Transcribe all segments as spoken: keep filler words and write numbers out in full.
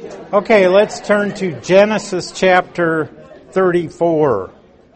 Okay, let's turn to Genesis chapter thirty-four.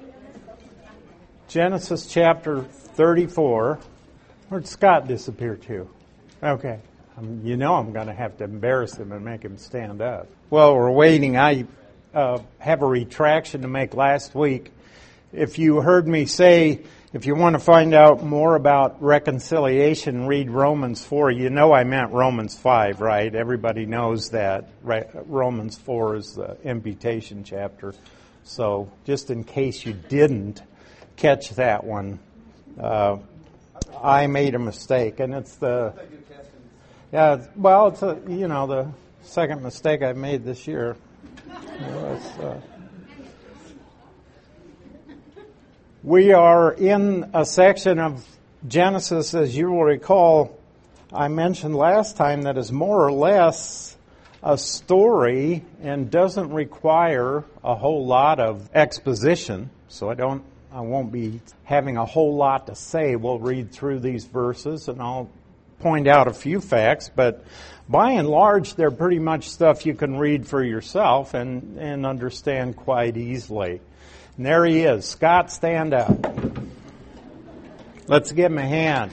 Genesis chapter thirty-four. Where'd Scott disappear to? Okay. Um, you know I'm going to have to embarrass him and make him stand up. Well, we're waiting. I uh, have a retraction to make last week. If you heard me say, if you want to find out more about reconciliation, read Romans four. You know I meant Romans five, right? Everybody knows that. Right? Romans four is the imputation chapter. So just in case you didn't catch that one, uh, I made a mistake, and it's the yeah. Well, it's a, you know the second mistake I've made this year. It's, uh, We are in a section of Genesis, as you will recall, I mentioned last time, that is more or less a story and doesn't require a whole lot of exposition. So I don't, I won't be having a whole lot to say. We'll read through these verses and I'll point out a few facts, but by and large, they're pretty much stuff you can read for yourself and, and understand quite easily. And there he is. Scott, stand up. Let's give him a hand.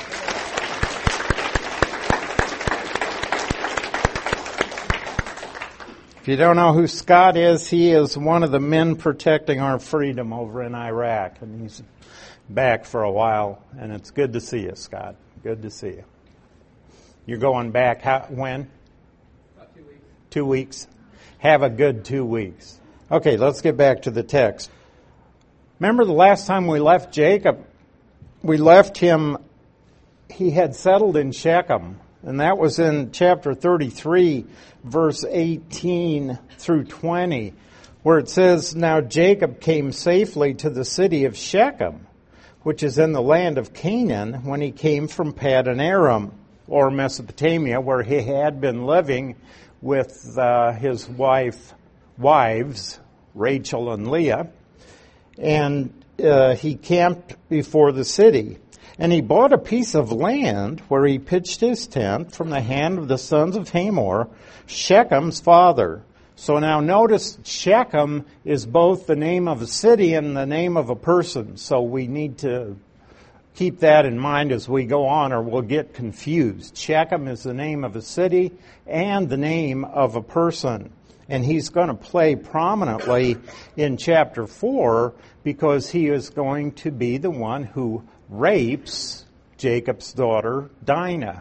If you don't know who Scott is, he is one of the men protecting our freedom over in Iraq. And he's back for a while. And it's good to see you, Scott. Good to see you. You're going back how, when? About two weeks. Two weeks. Have a good two weeks. Okay, let's get back to the text. Remember the last time we left Jacob, we left him, he had settled in Shechem, and that was in chapter thirty-three, verse eighteen through twenty, where it says, "Now Jacob came safely to the city of Shechem, which is in the land of Canaan, when he came from Paddan Aram, or Mesopotamia, where he had been living with uh, his wife wives, Rachel and Leah, and uh, he camped before the city. And he bought a piece of land where he pitched his tent from the hand of the sons of Hamor, Shechem's father." So now notice Shechem is both the name of a city and the name of a person. So we need to keep that in mind as we go on, or we'll get confused. Shechem is the name of a city and the name of a person. And he's going to play prominently in chapter four because he is going to be the one who rapes Jacob's daughter, Dinah.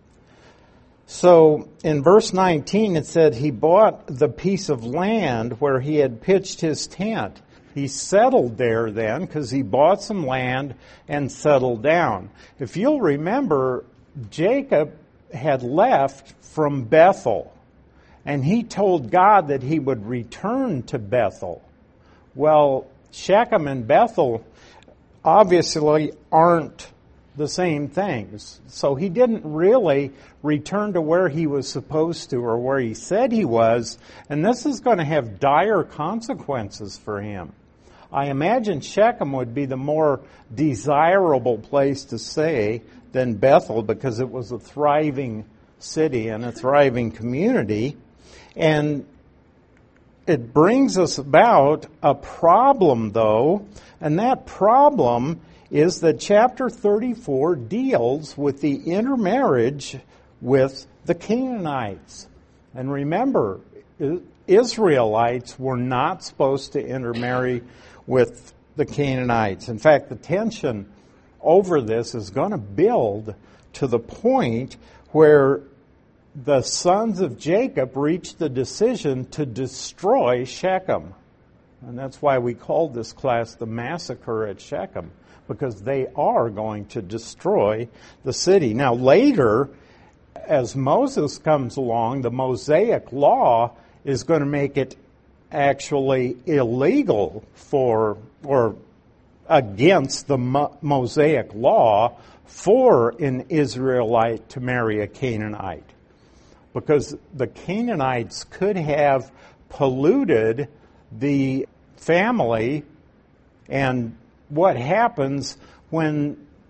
So in verse nineteen it said he bought the piece of land where he had pitched his tent. He settled there then because he bought some land and settled down. If you'll remember, Jacob had left from Bethel. And he told God that he would return to Bethel. Well, Shechem and Bethel obviously aren't the same things. So he didn't really return to where he was supposed to or where he said he was. And this is going to have dire consequences for him. I imagine Shechem would be the more desirable place to stay than Bethel because it was a thriving city and a thriving community. And it brings us about a problem, though, and that problem is that chapter thirty-four deals with the intermarriage with the Canaanites. And remember, Israelites were not supposed to intermarry with the Canaanites. In fact, the tension over this is going to build to the point where the sons of Jacob reached the decision to destroy Shechem. And that's why we called this class the Massacre at Shechem, because they are going to destroy the city. Now later, as Moses comes along, the Mosaic law is going to make it actually illegal for, or against the Mo- Mosaic law for an Israelite to marry a Canaanite. Because the Canaanites could have polluted the family, and what happens when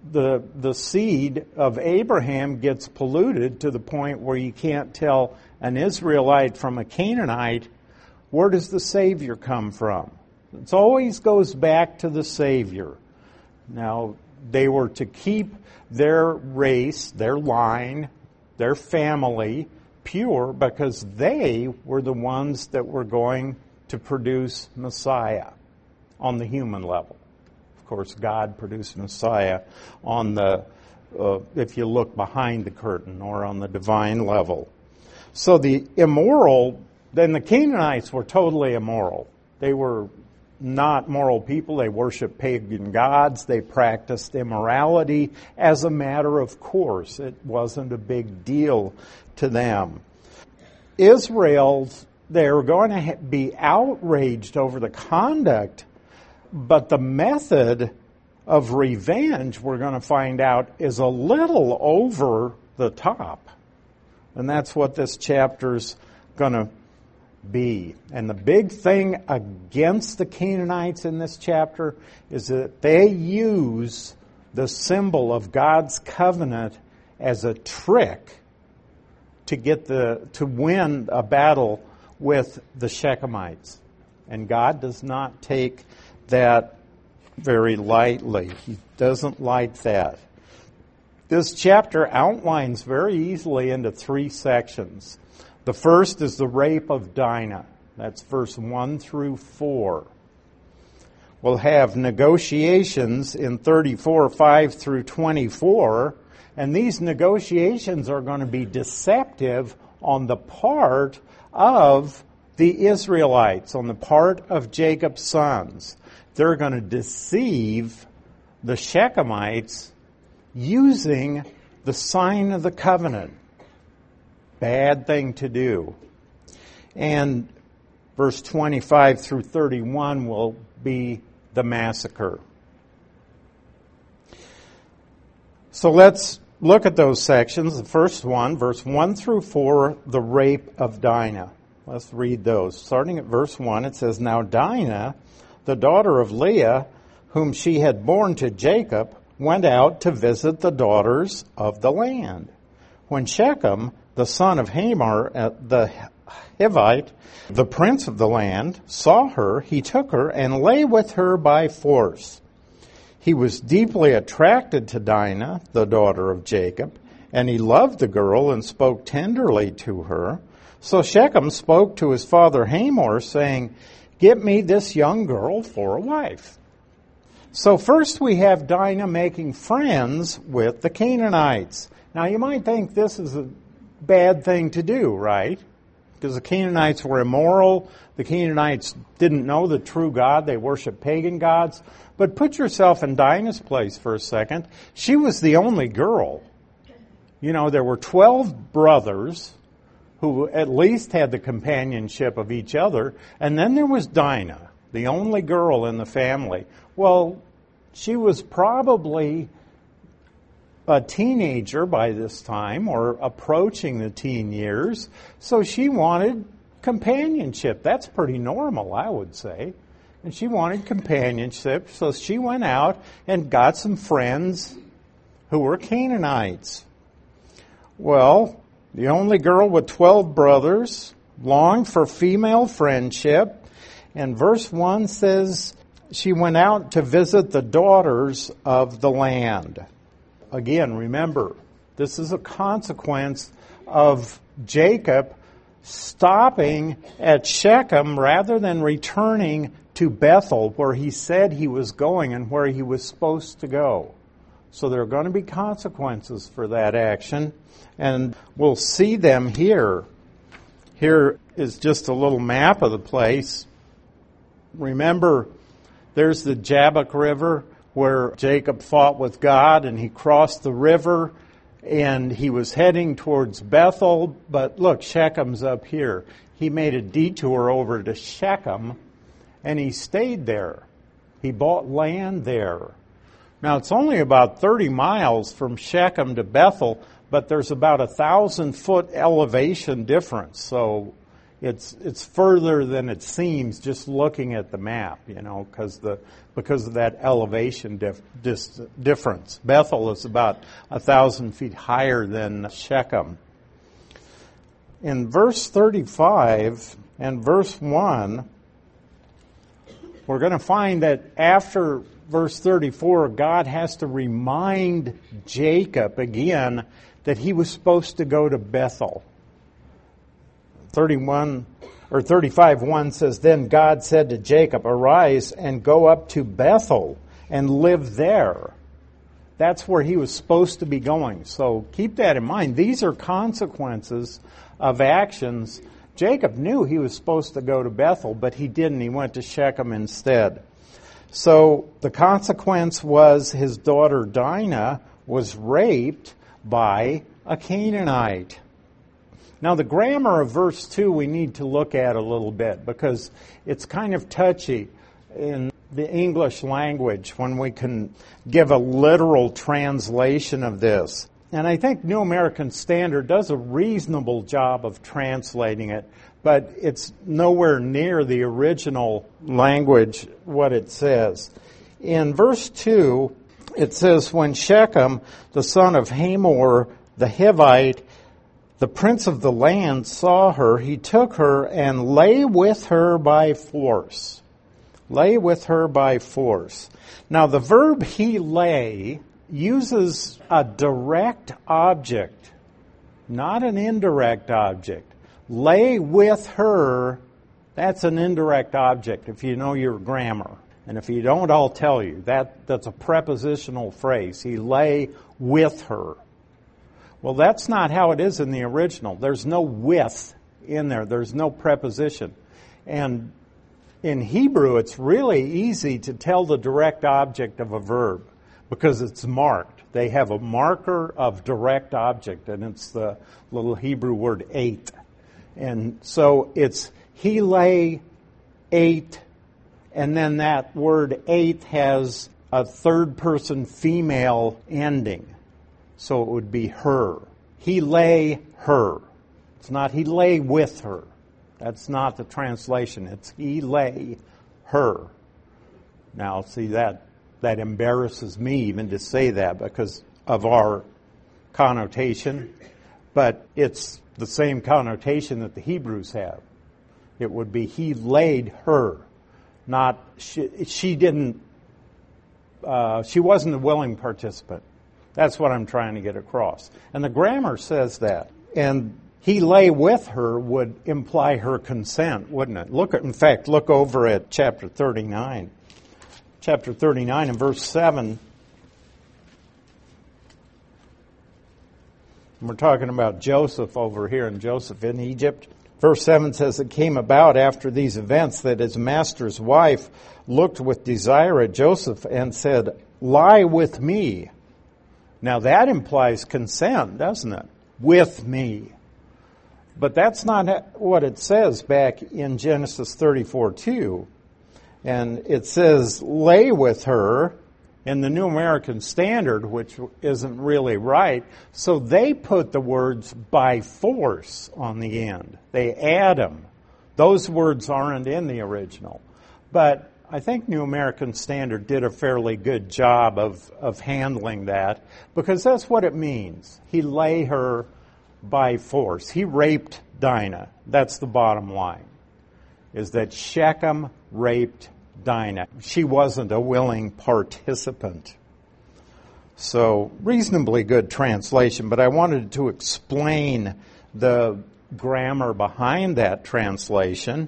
the the seed of Abraham gets polluted to the point where you can't tell an Israelite from a Canaanite, where does the Savior come from? It always goes back to the Savior. Now, they were to keep their race, their line, their family pure because they were the ones that were going to produce Messiah on the human level. Of course, God produced Messiah on the, uh, if you look behind the curtain, or on the divine level. So the immoral, then the Canaanites were totally immoral. They were not moral people. They worshiped pagan gods. They practiced immorality as a matter of course. It wasn't a big deal to them. Israel's, they were going to be outraged over the conduct, but the method of revenge, we're going to find out, is a little over the top. And that's what this chapter's going to be. And the big thing against the Canaanites in this chapter is that they use the symbol of God's covenant as a trick to get the to win a battle with the Shechemites. And God does not take that very lightly. He doesn't like that. This chapter outlines very easily into three sections. The first is the rape of Dinah. That's verse one through four. We'll have negotiations in thirty-four, five through twenty-four, and these negotiations are going to be deceptive on the part of the Israelites, on the part of Jacob's sons. They're going to deceive the Shechemites using the sign of the covenant. Bad thing to do. And verse twenty-five through thirty-one will be the massacre. So let's look at those sections. The first one, verse one through four, the rape of Dinah. Let's read those. Starting at verse one, it says, Now Dinah, the daughter of Leah, whom she had borne to Jacob, went out to visit the daughters of the land. When Shechem, the son of Hamor, the Hivite, the prince of the land, saw her, he took her and lay with her by force. He was deeply attracted to Dinah, the daughter of Jacob, and he loved the girl and spoke tenderly to her. So Shechem spoke to his father Hamor, saying, Get me this young girl for a wife. So first we have Dinah making friends with the Canaanites. Now you might think this is a bad thing to do, right? Because the Canaanites were immoral. The Canaanites didn't know the true God. They worshiped pagan gods. But put yourself in Dinah's place for a second. She was the only girl. You know, there were twelve brothers who at least had the companionship of each other. And then there was Dinah, the only girl in the family. Well, she was probably a teenager by this time, or approaching the teen years, so she wanted companionship. That's pretty normal, I would say. And she wanted companionship, so she went out and got some friends who were Canaanites. Well, the only girl with twelve brothers longed for female friendship, and verse one says she went out to visit the daughters of the land. Again, remember, this is a consequence of Jacob stopping at Shechem rather than returning to Bethel, where he said he was going and where he was supposed to go. So there are going to be consequences for that action, and we'll see them here. Here is just a little map of the place. Remember, there's the Jabbok River, where Jacob fought with God, and he crossed the river, and he was heading towards Bethel. But look, Shechem's up here. He made a detour over to Shechem, and he stayed there. He bought land there. Now, it's only about thirty miles from Shechem to Bethel, but there's about a thousand foot elevation difference. So It's it's further than it seems just looking at the map, you know, because the because of that elevation dif- dis- difference. Bethel is about a thousand feet higher than Shechem. In verse thirty-five and verse one, we're going to find that after verse thirty-four, God has to remind Jacob again that he was supposed to go to Bethel. thirty-one or thirty-five one says, "Then God said to Jacob, 'Arise and go up to Bethel and live there.'" That's where he was supposed to be going. So keep that in mind. These are consequences of actions. Jacob knew he was supposed to go to Bethel, but he didn't. He went to Shechem instead. So the consequence was his daughter Dinah was raped by a Canaanite. Now, the grammar of verse two we need to look at a little bit because it's kind of touchy in the English language when we can give a literal translation of this. And I think New American Standard does a reasonable job of translating it, but it's nowhere near the original language, what it says. In verse two, it says, "When Shechem, the son of Hamor, the Hivite, the prince of the land, saw her, he took her and lay with her by force." Lay with her by force. Now, the verb he lay uses a direct object, not an indirect object. Lay with her, that's an indirect object if you know your grammar. And if you don't, I'll tell you. That, that's a prepositional phrase. He lay with her. Well, that's not how it is in the original. There's no with in there. There's no preposition. And in Hebrew, it's really easy to tell the direct object of a verb because it's marked. They have a marker of direct object, and it's the little Hebrew word ate. And so it's he lay, ate, and then that word ate has a third-person female ending. So it would be her. He lay her. It's not he lay with her. That's not the translation. It's he lay her. Now, see, that that embarrasses me even to say that because of our connotation. But it's the same connotation that the Hebrews have. It would be he laid her. Not, she, she didn't, uh, she wasn't a willing participant. That's what I'm trying to get across. And the grammar says that. And he lay with her would imply her consent, wouldn't it? Look at, in fact, look over at chapter thirty-nine. Chapter thirty-nine and verse seven. And we're talking about Joseph over here and Joseph in Egypt. Verse seven says, "It came about after these events that his master's wife looked with desire at Joseph and said, 'Lie with me.'" Now that implies consent, doesn't it? With me. But that's not what it says back in Genesis thirty-four two. And it says, "lay with her," in the New American Standard, which isn't really right. So they put the words "by force" on the end. They add them. Those words aren't in the original. But I think New American Standard did a fairly good job of, of handling that because that's what it means. He lay her by force. He raped Dinah. That's the bottom line, is that Shechem raped Dinah. She wasn't a willing participant. So, reasonably good translation, but I wanted to explain the grammar behind that translation.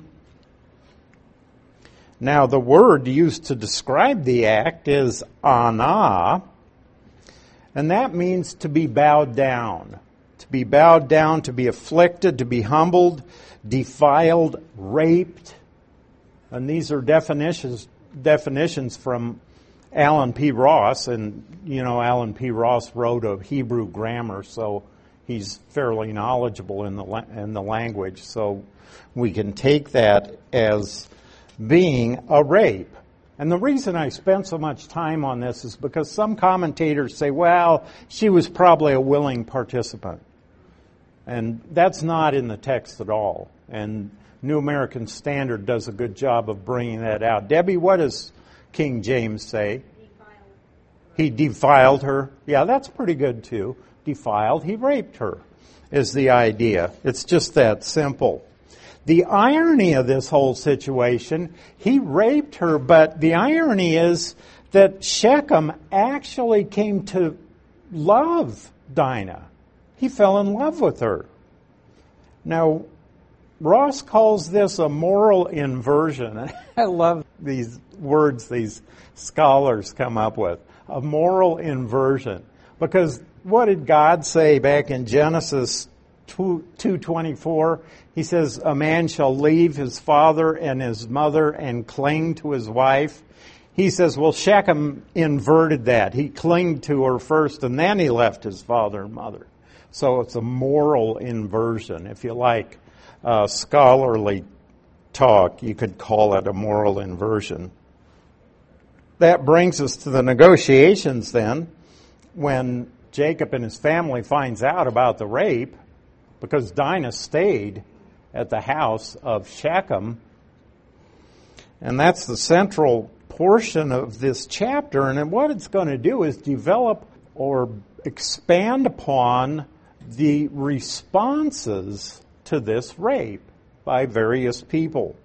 Now, the word used to describe the act is anah, and that means to be bowed down. To be bowed down, to be afflicted, to be humbled, defiled, raped. And these are definitions definitions from Alan P. Ross. And, you know, Alan P. Ross wrote a Hebrew grammar, so he's fairly knowledgeable in the in the language. So we can take that as being a rape. And the reason I spent so much time on this is because some commentators say, well, she was probably a willing participant. And that's not in the text at all. And New American Standard does a good job of bringing that out. Debbie, what does King James say? Defiled. He defiled her. Yeah, that's pretty good too. Defiled. He raped her is the idea. It's just that simple. The irony of this whole situation, he raped her, but the irony is that Shechem actually came to love Dinah. He fell in love with her. Now, Ross calls this a moral inversion. I love these words these scholars come up with. A moral inversion. Because what did God say back in Genesis two twenty-four? He says, a man shall leave his father and his mother and cling to his wife. He says, well, Shechem inverted that. He clung to her first and then he left his father and mother. So it's a moral inversion. If you like uh, scholarly talk, you could call it a moral inversion. That brings us to the negotiations then, when Jacob and his family finds out about the rape, because Dinah stayed at the house of Shechem. And that's the central portion of this chapter. And what it's going to do is develop or expand upon the responses to this rape by various people.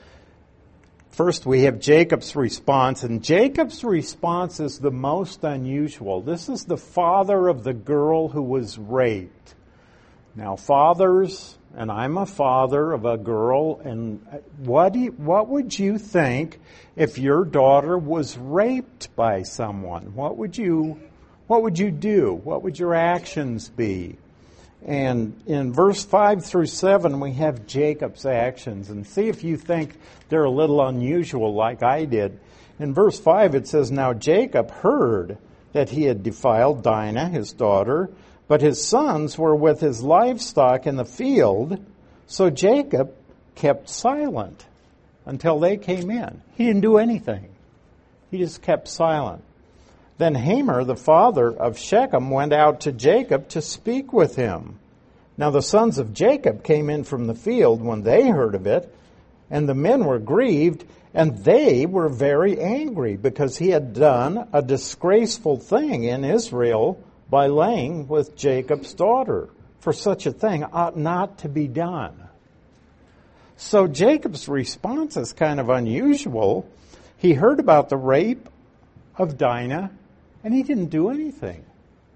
First, we have Jacob's response, and Jacob's response is the most unusual. This is the father of the girl who was raped. Now, fathers, and I'm a father of a girl, and what do you, what would you think if your daughter was raped by someone? What would you what would you do? What would your actions be? And in verse five through seven, we have Jacob's actions. And see if you think they're a little unusual like I did. In verse five, it says, now Jacob heard that he had defiled Dinah, his daughter, but his sons were with his livestock in the field. So Jacob kept silent until they came in. He didn't do anything. He just kept silent. Then Hamor, the father of Shechem, went out to Jacob to speak with him. Now the sons of Jacob came in from the field when they heard of it, and the men were grieved, and they were very angry because he had done a disgraceful thing in Israel by laying with Jacob's daughter. For such a thing ought not to be done. So Jacob's response is kind of unusual. He heard about the rape of Dinah, and he didn't do anything.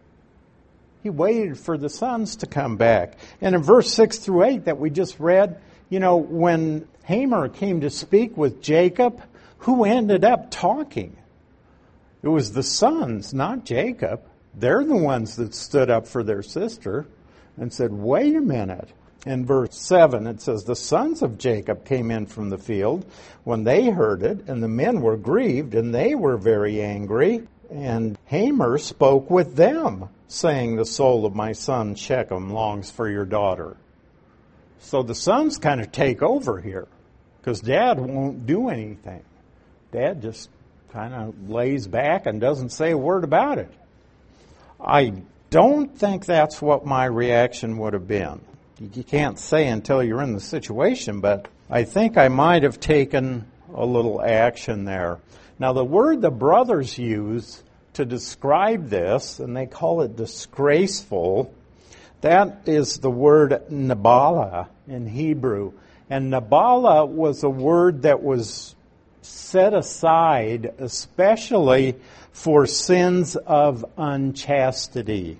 He waited for the sons to come back. And in verse six through eight that we just read, you know, when Hamor came to speak with Jacob, who ended up talking? It was the sons, not Jacob. They're the ones that stood up for their sister and said, wait a minute. In verse seven, it says, the sons of Jacob came in from the field when they heard it, and the men were grieved, and they were very angry. And Hamor spoke with them, saying, the soul of my son Shechem longs for your daughter. So the sons kind of take over here, because Dad won't do anything. Dad just kind of lays back and doesn't say a word about it. I don't think that's what my reaction would have been. You can't say until you're in the situation, but I think I might have taken a little action there. Now, the word the brothers use to describe this, and they call it disgraceful, that is the word Nabala in Hebrew. And Nabala was a word that was set aside especially for sins of unchastity,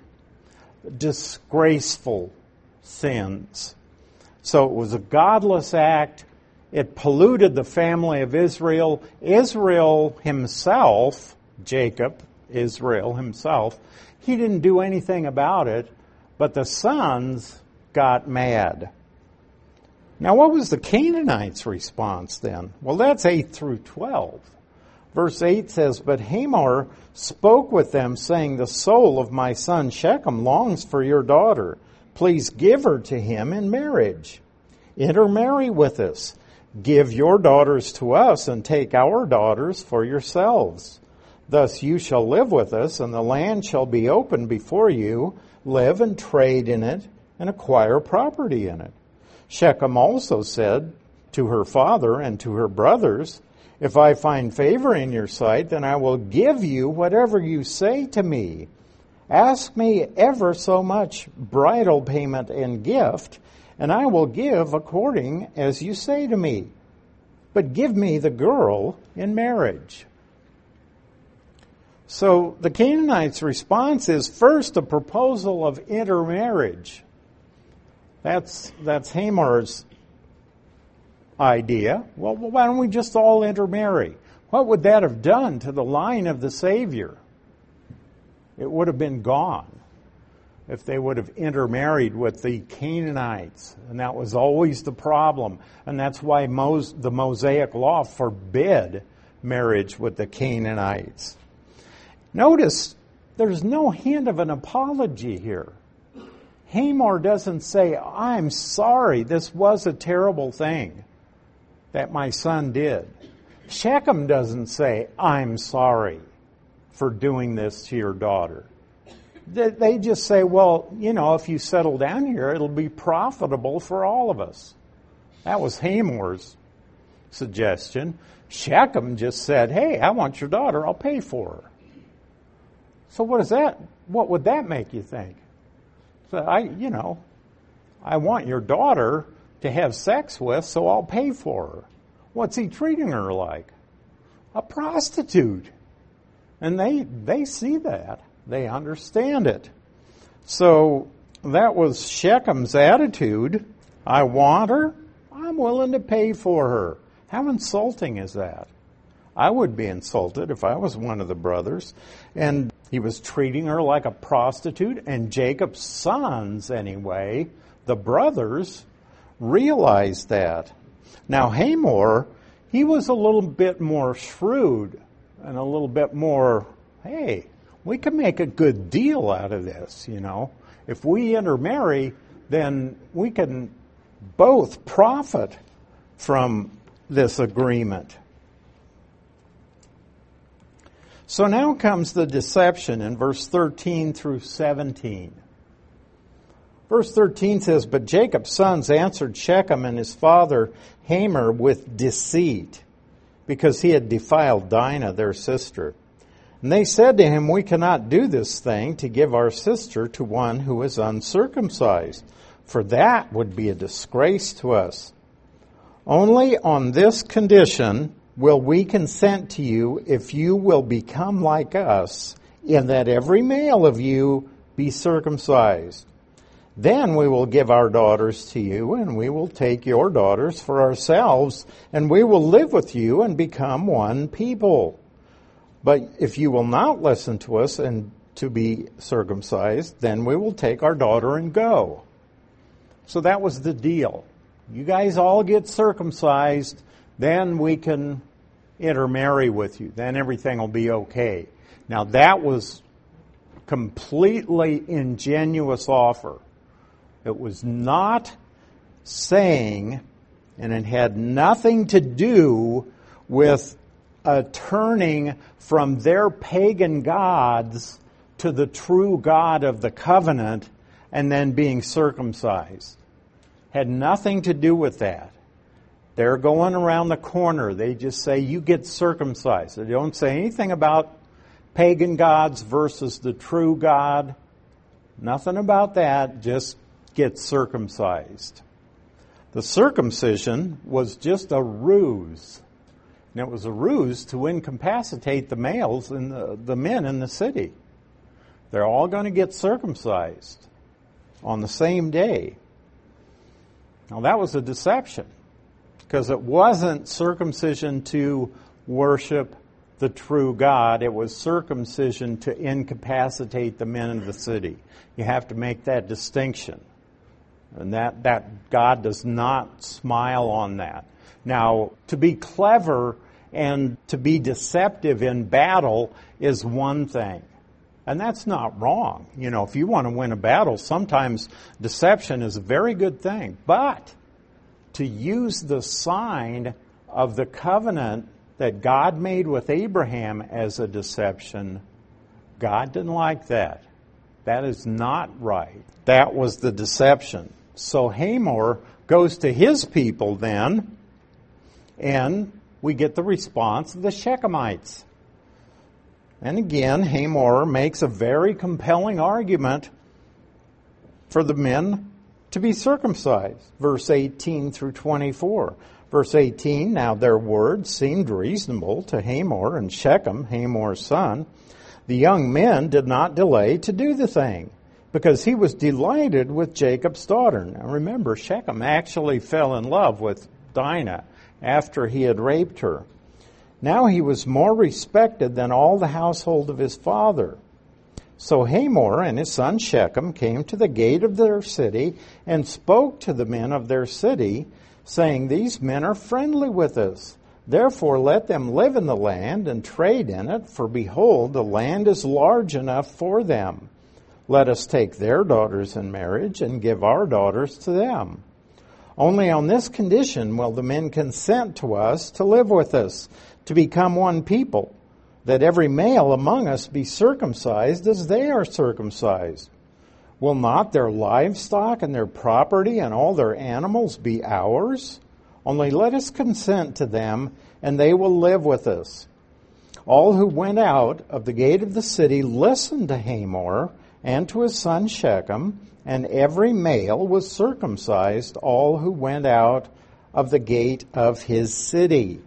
disgraceful sins. So it was a godless act. It polluted the family of Israel. Israel himself, Jacob, Israel himself, he didn't do anything about it, but the sons got mad. Now, what was the Canaanites' response then? Well, that's eight through twelve. Verse eight says, but Hamor spoke with them, saying, the soul of my son Shechem longs for your daughter. Please give her to him in marriage. Intermarry with us. Give your daughters to us, and take our daughters for yourselves. Thus you shall live with us, and the land shall be open before you. Live and trade in it, and acquire property in it. Shechem also said to her father and to her brothers, "If I find favor in your sight, then I will give you whatever you say to me. Ask me ever so much bridal payment and gift, and I will give according as you say to me. But give me the girl in marriage." So the Canaanites' response is first a proposal of intermarriage. That's, that's Hamar's idea. Well, why don't we just all intermarry? What would that have done to the line of the Savior? It would have been gone if they would have intermarried with the Canaanites. And that was always the problem. And that's why Mos- the Mosaic Law forbid marriage with the Canaanites. Notice there's no hint of an apology here. Hamor doesn't say, "I'm sorry, this was a terrible thing that my son did." Shechem doesn't say, "I'm sorry for doing this to your daughter." They just say, "Well, you know, if you settle down here, it'll be profitable for all of us." That was Hamor's suggestion. Shechem just said, "Hey, I want your daughter, I'll pay for her." So what is that? What would that make you think? So I, you know, I want your daughter to have sex with, so I'll pay for her. What's he treating her like? A prostitute. And they they see that. They understand it. So that was Shechem's attitude. I want her. I'm willing to pay for her. How insulting is that? I would be insulted if I was one of the brothers. And he was treating her like a prostitute. And Jacob's sons, anyway, the brothers, realized that. Now Hamor, he was a little bit more shrewd and a little bit more, hey, we can make a good deal out of this, you know. If we intermarry, then we can both profit from this agreement. So now comes the deception in verse thirteen through seventeen. Verse thirteen says, "But Jacob's sons answered Shechem and his father Hamor with deceit, because he had defiled Dinah, their sister. And they said to him, 'We cannot do this thing to give our sister to one who is uncircumcised, for that would be a disgrace to us. Only on this condition will we consent to you if you will become like us, in that every male of you be circumcised. Then we will give our daughters to you, and we will take your daughters for ourselves, and we will live with you and become one people. But if you will not listen to us and to be circumcised, then we will take our daughter and go.'" So that was the deal. You guys all get circumcised, then we can intermarry with you. Then everything will be okay. Now that was completely ingenuous offer. It was not saying, and it had nothing to do with a turning from their pagan gods to the true God of the covenant and then being circumcised. Had nothing to do with that. They're going around the corner. They just say, "You get circumcised." They don't say anything about pagan gods versus the true God. Nothing about that. Just get circumcised. The circumcision was just a ruse. And it was a ruse to incapacitate the males and the, the men in the city. They're all going to get circumcised on the same day. Now that was a deception, because it wasn't circumcision to worship the true God. It was circumcision to incapacitate the men of the city. You have to make that distinction. And that, that God does not smile on that. Now, to be clever and to be deceptive in battle is one thing. And that's not wrong. You know, if you want to win a battle, sometimes deception is a very good thing. But to use the sign of the covenant that God made with Abraham as a deception, God didn't like that. That is not right. That was the deception. So Hamor goes to his people then, and we get the response of the Shechemites. And again, Hamor makes a very compelling argument for the men to be circumcised. Verse eighteen through twenty-four. Verse eighteen, now their words seemed reasonable to Hamor and Shechem, Hamor's son. The young men did not delay to do the thing, because he was delighted with Jacob's daughter. Now remember, Shechem actually fell in love with Dinah after he had raped her. Now he was more respected than all the household of his father. So Hamor and his son Shechem came to the gate of their city and spoke to the men of their city, saying, these men are friendly with us. Therefore let them live in the land and trade in it, for behold, the land is large enough for them. Let us take their daughters in marriage and give our daughters to them. Only on this condition will the men consent to us to live with us, to become one people, that every male among us be circumcised as they are circumcised. Will not their livestock and their property and all their animals be ours? Only let us consent to them, and they will live with us. All who went out of the gate of the city listened to Hamor and to his son Shechem, and every male was circumcised, all who went out of the gate of his city.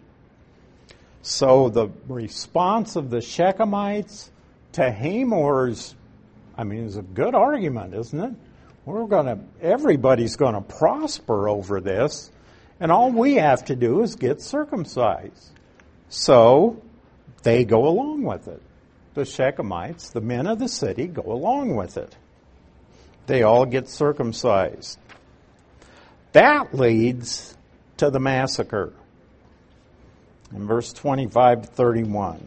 So the response of the Shechemites to Hamor's, I mean, it's a good argument, isn't it? We're going to, everybody's going to prosper over this, and all we have to do is get circumcised. So they go along with it. The Shechemites, the men of the city, go along with it. They all get circumcised. That leads to the massacre. In verse twenty-five to thirty-one.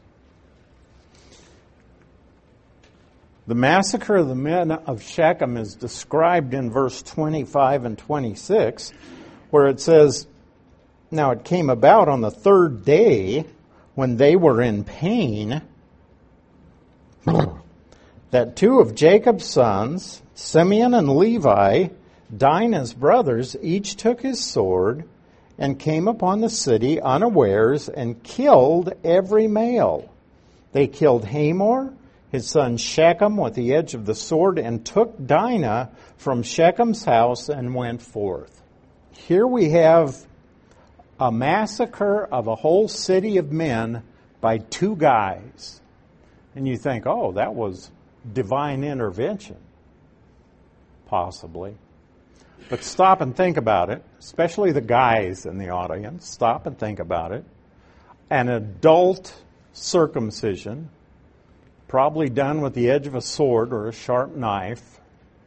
The massacre of the men of Shechem is described in verse twenty-five and twenty-six, where it says, now it came about on the third day, when they were in pain, that two of Jacob's sons, Simeon and Levi, Dinah's brothers, each took his sword and came upon the city unawares and killed every male. They killed Hamor, his son Shechem, with the edge of the sword, and took Dinah from Shechem's house and went forth. Here we have a massacre of a whole city of men by two guys. And you think, oh, that was divine intervention. Possibly. But stop and think about it, especially the guys in the audience. Stop and think about it. An adult circumcision, probably done with the edge of a sword or a sharp knife,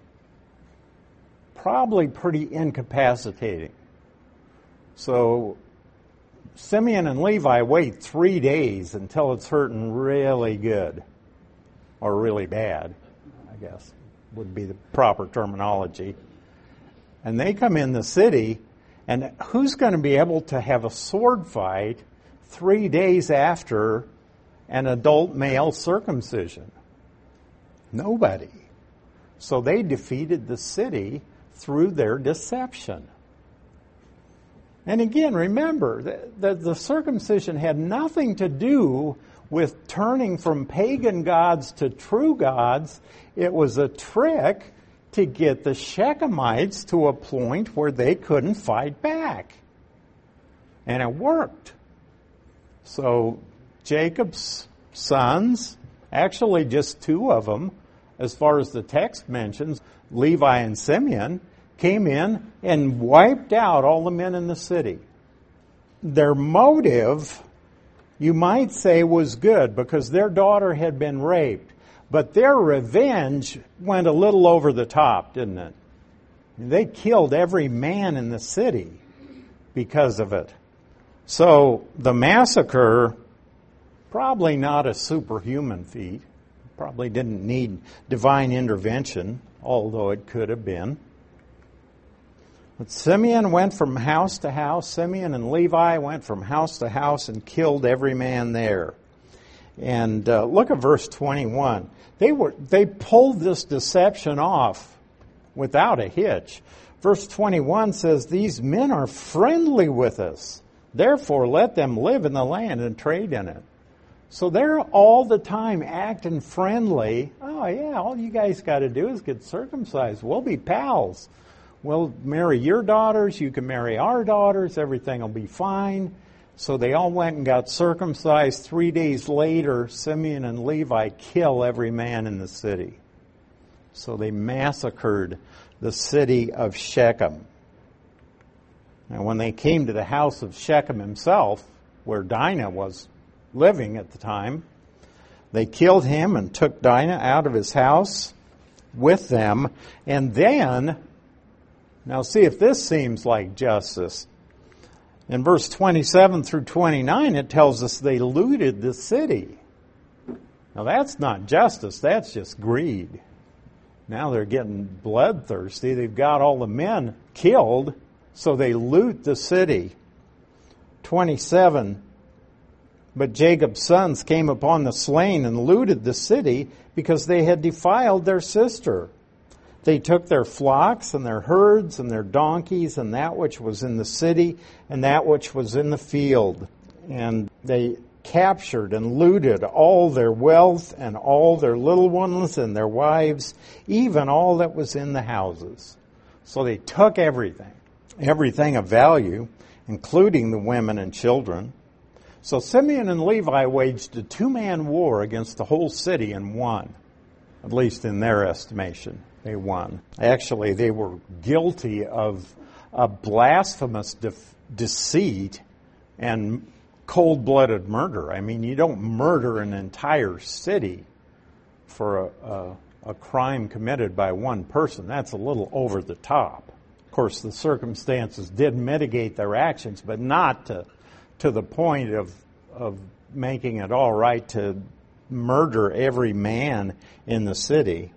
probably pretty incapacitating. So Simeon and Levi wait three days until it's hurting really good, or really bad, I guess would be the proper terminology. And they come in the city, and who's going to be able to have a sword fight three days after an adult male circumcision? Nobody. So they defeated the city through their deception. And again, remember that the, the circumcision had nothing to do with turning from pagan gods to true gods. It was a trick to get the Shechemites to a point where they couldn't fight back. And it worked. So Jacob's sons, actually just two of them, as far as the text mentions, Levi and Simeon, came in and wiped out all the men in the city. Their motive, you might say, was good because their daughter had been raped. But their revenge went a little over the top, didn't it? They killed every man in the city because of it. So the massacre, probably not a superhuman feat. Probably didn't need divine intervention, although it could have been. But Simeon went from house to house. Simeon and Levi went from house to house and killed every man there. And uh, look at verse twenty-one. They were they pulled this deception off without a hitch. Verse twenty-one says, these men are friendly with us. Therefore, let them live in the land and trade in it. So they're all the time acting friendly. Oh, yeah, all you guys got to do is get circumcised. We'll be pals. We'll marry your daughters. You can marry our daughters. Everything will be fine. So they all went and got circumcised. Three days later, Simeon and Levi kill every man in the city. So they massacred the city of Shechem. And when they came to the house of Shechem himself, where Dinah was living at the time, they killed him and took Dinah out of his house with them. And then, now see if this seems like justice. In verse twenty-seven through twenty-nine, it tells us they looted the city. Now that's not justice, that's just greed. Now they're getting bloodthirsty. They've got all the men killed, so they loot the city. twenty-seven, but Jacob's sons came upon the slain and looted the city because they had defiled their sister. They took their flocks and their herds and their donkeys and that which was in the city and that which was in the field. And they captured and looted all their wealth and all their little ones and their wives, even all that was in the houses. So they took everything, everything of value, including the women and children. So Simeon and Levi waged a two-man war against the whole city and won, at least in their estimation. They won. Actually, they were guilty of a blasphemous de- deceit and cold-blooded murder. I mean, you don't murder an entire city for a, a, a crime committed by one person. That's a little over the top. Of course, the circumstances did mitigate their actions, but not to, to the point of, of making it all right to murder every man in the city.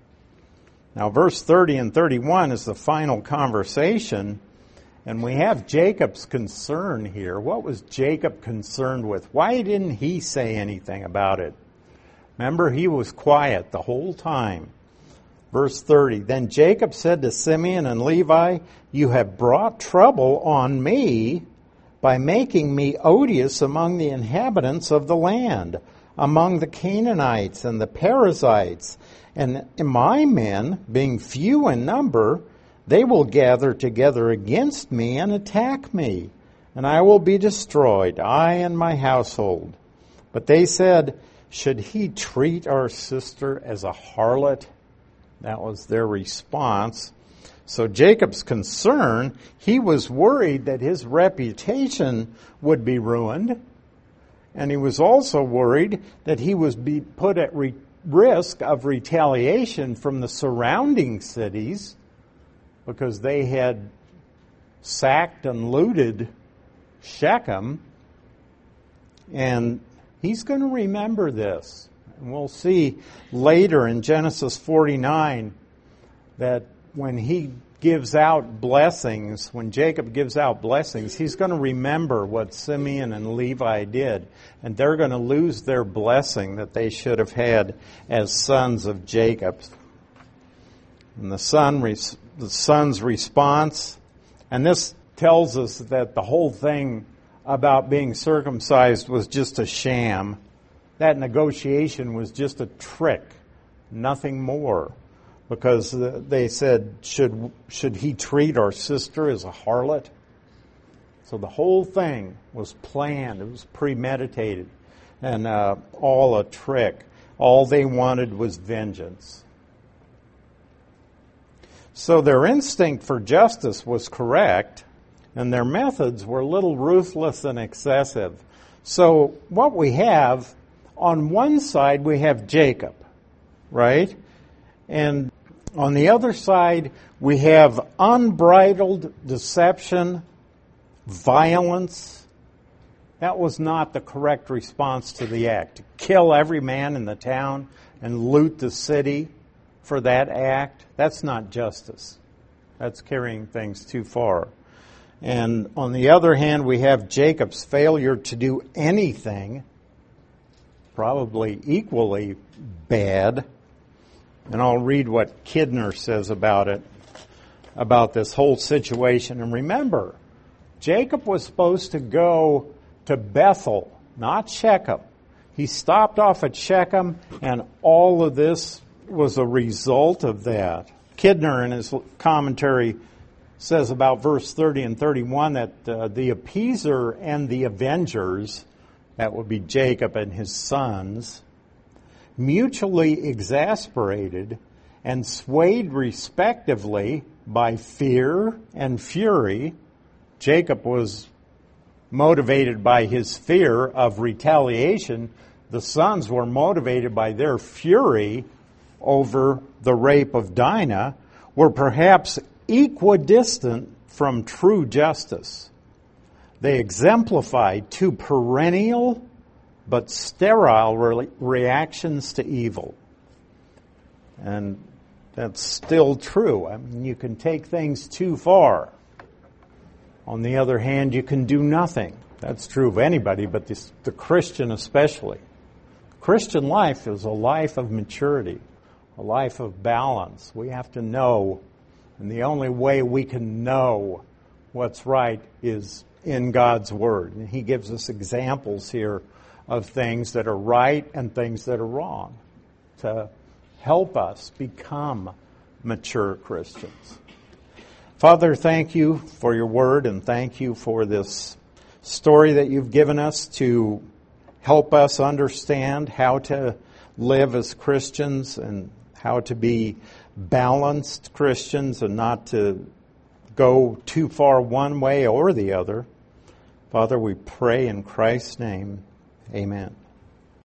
Now, verse thirty and thirty-one is the final conversation, and we have Jacob's concern here. What was Jacob concerned with? Why didn't he say anything about it? Remember, he was quiet the whole time. Verse thirty, then Jacob said to Simeon and Levi, you have brought trouble on me by making me odious among the inhabitants of the land, among the Canaanites and the Perizzites. And my men, being few in number, they will gather together against me and attack me, and I will be destroyed, I and my household. But they said, should he treat our sister as a harlot? That was their response. So Jacob's concern, he was worried that his reputation would be ruined, and he was also worried that he would be put at re- risk of retaliation from the surrounding cities because they had sacked and looted Shechem. And he's going to remember this. And we'll see later in Genesis forty-nine that when he gives out blessings, when Jacob gives out blessings, he's going to remember what Simeon and Levi did. And they're going to lose their blessing that they should have had as sons of Jacob. And the son, the son's response, and this tells us that the whole thing about being circumcised was just a sham. That negotiation was just a trick, nothing more. Because they said, should should he treat our sister as a harlot? So the whole thing was planned. It was premeditated and uh, all a trick. All they wanted was vengeance. So their instinct for justice was correct, and their methods were a little ruthless and excessive. So what we have, on one side we have Jacob, right? And on the other side, we have unbridled deception, violence. That was not the correct response to the act. To kill every man in the town and loot the city for that act, that's not justice. That's carrying things too far. And on the other hand, we have Jacob's failure to do anything, probably equally bad. And I'll read what Kidner says about it. about this whole situation. And remember, Jacob was supposed to go to Bethel, not Shechem. He stopped off at Shechem, and all of this was a result of that. Kidner, in his commentary, says about verse thirty and thirty-one that uh, the appeaser and the avengers, that would be Jacob and his sons, mutually exasperated and swayed respectively by fear and fury. Jacob was motivated by his fear of retaliation. The sons were motivated by their fury over the rape of Dinah, were perhaps equidistant from true justice. They exemplified two perennial but sterile re- reactions to evil. And that's still true. I mean, you can take things too far. On the other hand, you can do nothing. That's true of anybody, but this, the Christian especially. Christian life is a life of maturity, a life of balance. We have to know, and the only way we can know what's right is in God's Word. And He gives us examples here of things that are right and things that are wrong to help us become mature Christians. Father, thank you for your Word, and thank you for this story that you've given us to help us understand how to live as Christians and how to be balanced Christians and not to go too far one way or the other. Father, we pray in Christ's name. Amen.